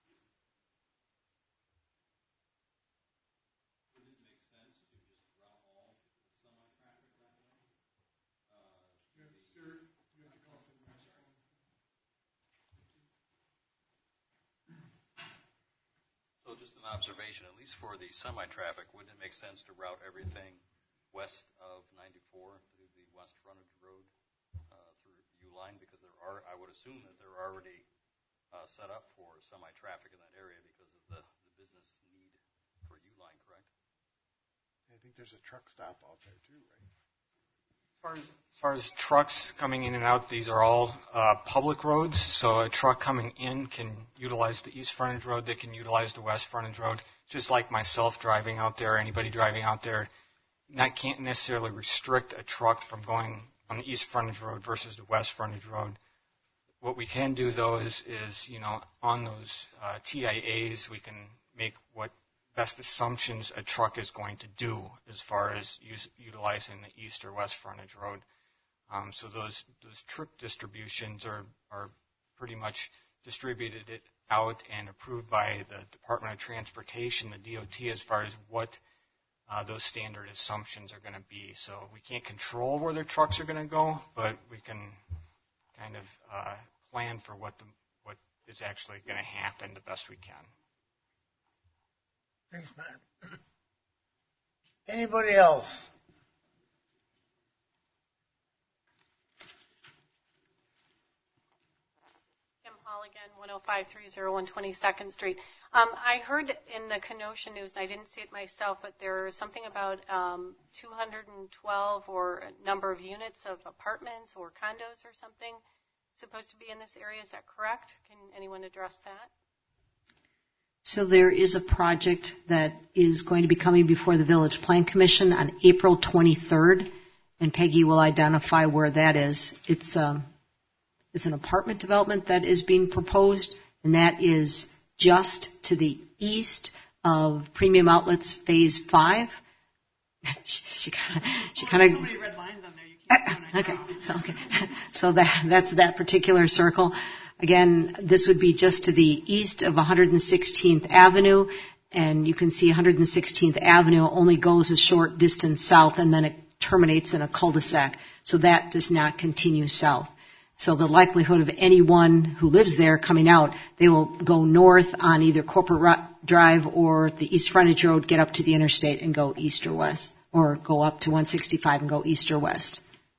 So just an observation, at least for the semi-traffic, wouldn't it make sense to route everything west of ninety-four through the west frontage road uh, through U-Line? Because there are, I would assume that they're already uh, set up for semi-traffic in that area because of the, the business need for U-Line, correct? I think there's a truck stop out there too, right? As far as, as far as trucks coming in and out, these are all uh, public roads. So a truck coming in can utilize the east frontage road. They can utilize the west frontage road. Just like myself driving out there, anybody driving out there, that can't necessarily restrict a truck from going on the east frontage road versus the west frontage road. What we can do, though, is, is you know, on those uh, T I As, we can make what best assumptions a truck is going to do as far as use, utilizing the east or west frontage road. Um, so those those trip distributions are, are pretty much distributed it out and approved by the Department of Transportation, the D O T, as far as what uh, those standard assumptions are going to be. So we can't control where their trucks are going to go, but we can kind of uh, plan for what the, what is actually going to happen the best we can. Thanks, Matt. Anybody else? Kim Hall again, one oh five three oh one twenty-second Street. Um, I heard in the Kenosha News, and I didn't see it myself, but there's something about um, two hundred twelve or a number of units of apartments or condos or something supposed to be in this area. Is that correct? Can anyone address that? So there is a project that is going to be coming before the Village Plan Commission on April twenty-third, and Peggy will identify where that is. It's, um, it's an apartment development that is being proposed, and that is just to the east of Premium Outlets Phase five. she, she kind of... She kind of so many red lines on there, you can't okay, so, okay. so that, that's that particular circle. Again, this would be just to the east of one hundred sixteenth Avenue, and you can see one hundred sixteenth Avenue only goes a short distance south, and then it terminates in a cul-de-sac. So that does not continue south. So the likelihood of anyone who lives there coming out, they will go north on either Corporate Drive or the East Frontage Road, get up to the interstate and go east or west, or go up to one sixty-five and go east or west.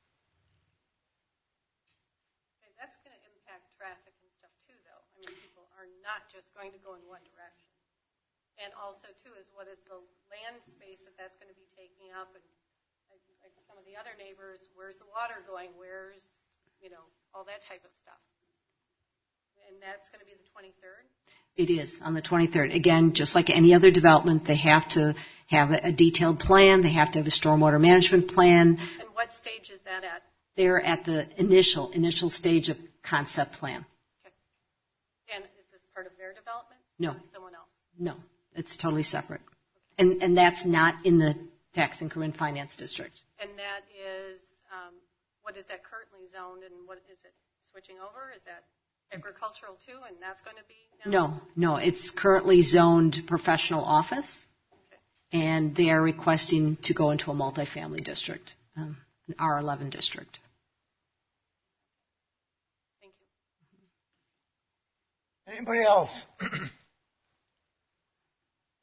Just going to go in one direction. And also, too, is what is the land space that that's going to be taking up, and like, like some of the other neighbors, where's the water going, where's, you know, all that type of stuff. And that's going to be the twenty-third? It is, on the twenty-third. Again, just like any other development, they have to have a detailed plan, they have to have a stormwater management plan. And what stage is that at? They're at the initial, initial stage of concept plan. Part of their development? No. Or someone else? No, it's totally separate. Okay. And and that's not in the tax increment finance district. And that is, um, what is that currently zoned, and what is it switching over? Is that agricultural too, and that's going to be? No, no, it's currently zoned professional office, okay. And they are requesting to go into a multifamily district, um, an R eleven district. Thank you. Anybody else?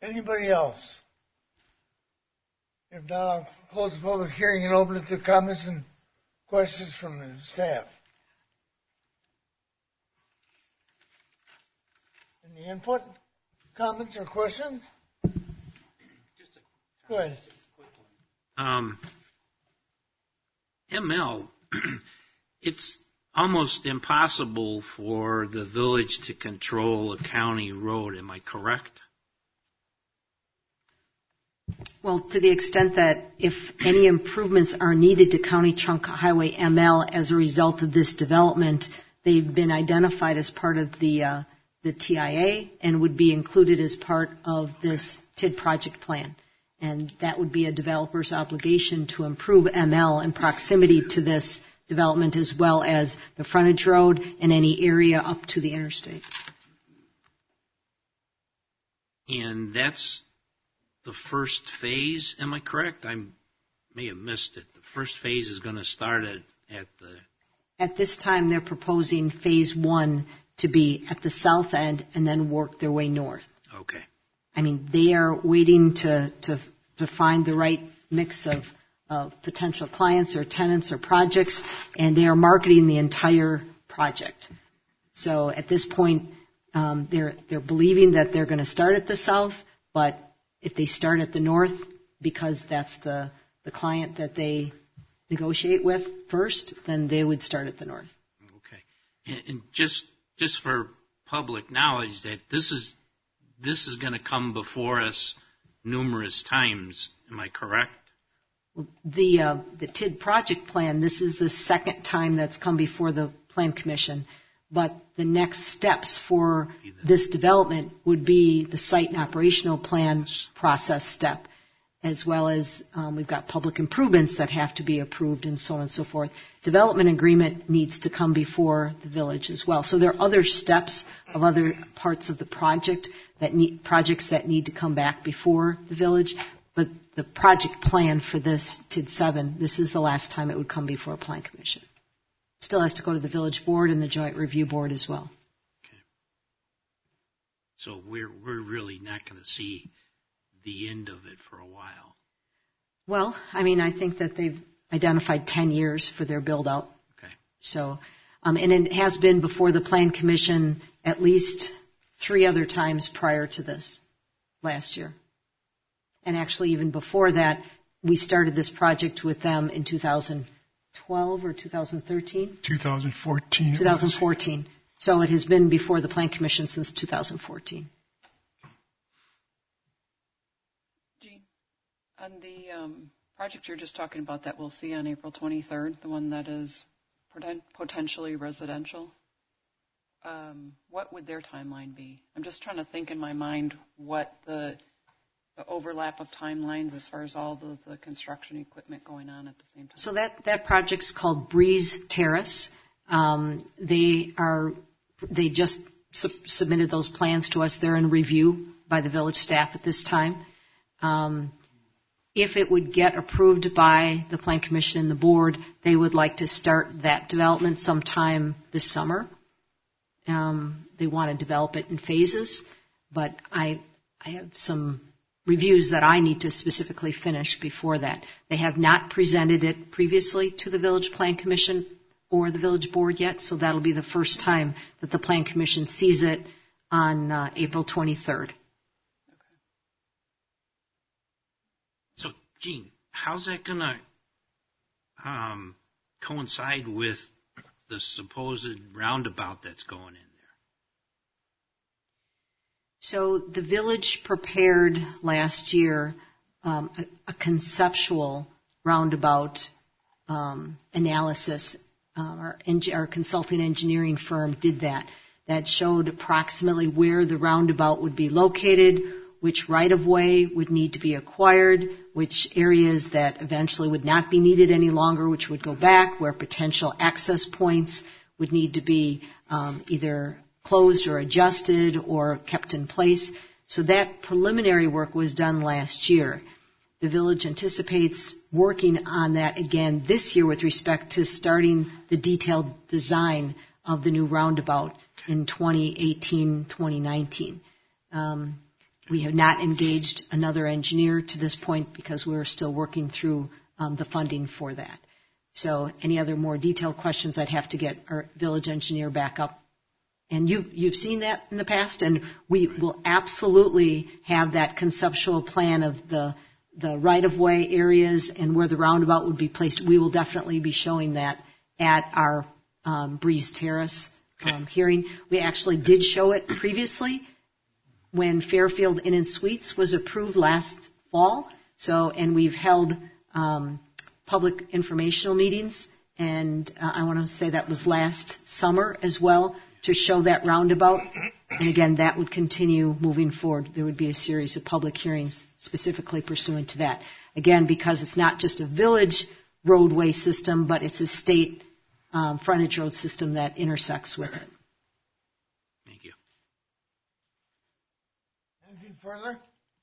Anybody else? If not, I'll close the public hearing and open it to comments and questions from the staff. Any input, comments, or questions? Go ahead. Um, M L, it's almost impossible for the village to control a county road. Am I correct? Well, to the extent that if any improvements are needed to County Trunk Highway M L as a result of this development, they've been identified as part of the uh, the T I A and would be included as part of this T I D project plan. And that would be a developer's obligation to improve M L in proximity to this development as well as the frontage road and any area up to the interstate. And that's the first phase, am I correct? I may have missed it. The first phase is going to start at, at the... At this time, they're proposing phase one to be at the south end and then work their way north. Okay. I mean, they are waiting to, to, to find the right mix of, of potential clients or tenants or projects, and they are marketing the entire project. So at this point, um, they're, they're believing that they're going to start at the south, but if they start at the north, because that's the, the client that they negotiate with first, then they would start at the north. Okay. And, and just just for public knowledge, that this is this is going to come before us numerous times. Am I correct? Well, the uh, the T I D project plan, this is the second time that's come before the Plan Commission. But the next steps for this development would be the site and operational plan process step, as well as um, we've got public improvements that have to be approved and so on and so forth. Development agreement needs to come before the village as well. So there are other steps of other parts of the project that need, projects that need to come back before the village. But the project plan for this T I D seven, this is the last time it would come before a Plan Commission. Still has to go to the village board and the joint review board as well. Okay. So we're we're really not going to see the end of it for a while. Well, I mean, I think that they've identified ten years for their build out. Okay. So, um, and it has been before the Plan Commission at least three other times prior to this last year. And actually, even before that, we started this project with them in two thousand twelve or two thousand thirteen? two thousand fourteen. two thousand fourteen. So it has been before the Plan Commission since two thousand fourteen. Jean, on the um, project you're just talking about that we'll see on April twenty-third, the one that is potentially residential, um, what would their timeline be? I'm just trying to think in my mind what the the overlap of timelines as far as all the, the construction equipment going on at the same time. So that, that project's called Breeze Terrace. Um, they are they just su- submitted those plans to us. They're in review by the village staff at this time. Um, if it would get approved by the Plan Commission and the board, they would like to start that development sometime this summer. Um, they want to develop it in phases, but I I have some reviews that I need to specifically finish before that. They have not presented it previously to the Village Plan Commission or the Village Board yet, so that'll be the first time that the Plan Commission sees it on uh, April twenty-third. Okay. So, Gene, how's that going to um, coincide with the supposed roundabout that's going in? So the village prepared last year um, a, a conceptual roundabout um, analysis. Um, our, eng- our consulting engineering firm did that. That showed approximately where the roundabout would be located, which right-of-way would need to be acquired, which areas that eventually would not be needed any longer, which would go back, where potential access points would need to be um, either closed or adjusted or kept in place. So that preliminary work was done last year. The village anticipates working on that again this year with respect to starting the detailed design of the new roundabout in twenty eighteen, twenty nineteen. Um, We have not engaged another engineer to this point because we're still working through um, the funding for that. So any other more detailed questions, I'd have to get our village engineer back up. And you, you've seen that in the past, and we will absolutely have that conceptual plan of the, the right-of-way areas and where the roundabout would be placed. We will definitely be showing that at our um, Breeze Terrace um, hearing. We actually did show it previously when Fairfield Inn and Suites was approved last fall. So, and we've held um, public informational meetings, and uh, I want to say that was last summer as well, to show that roundabout. And again, that would continue moving forward. There would be a series of public hearings specifically pursuant to that. Again, because it's not just a village roadway system, but it's a state um, frontage road system that intersects with it. Thank you. Anything further?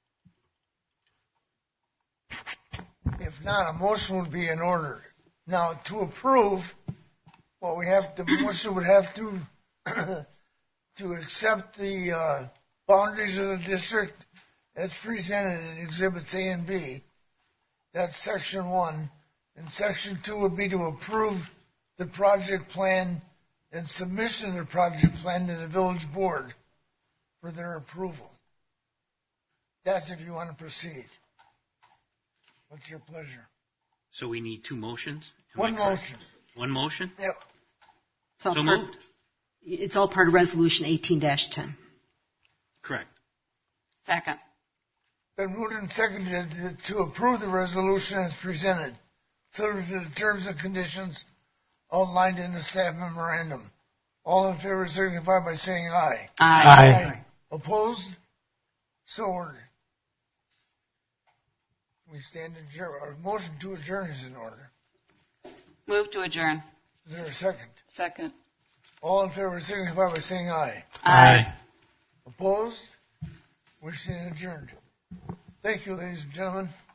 If not, a motion would be in order. Now, to approve, what we have, the motion would have to to accept the uh, boundaries of the district as presented in Exhibits A and B. That's Section one. And Section two would be to approve the project plan and submission of the project plan to the village board for their approval. That's if you want to proceed. What's your pleasure? So we need two motions? Am One I correct? motion. One motion? Yep. It's all So part, moved. It's all part of Resolution eighteen dash ten. Correct. Second. Been moved and seconded to approve the resolution as presented, subject to the terms and conditions outlined in the staff memorandum. All in favor signify by saying aye. Aye. Aye. Opposed? So ordered. We stand adjourned. Our motion to adjourn is in order. Move to adjourn. Is there a second? Second. All in favor signify by saying aye. Aye. Opposed? We stand adjourned. Thank you, ladies and gentlemen.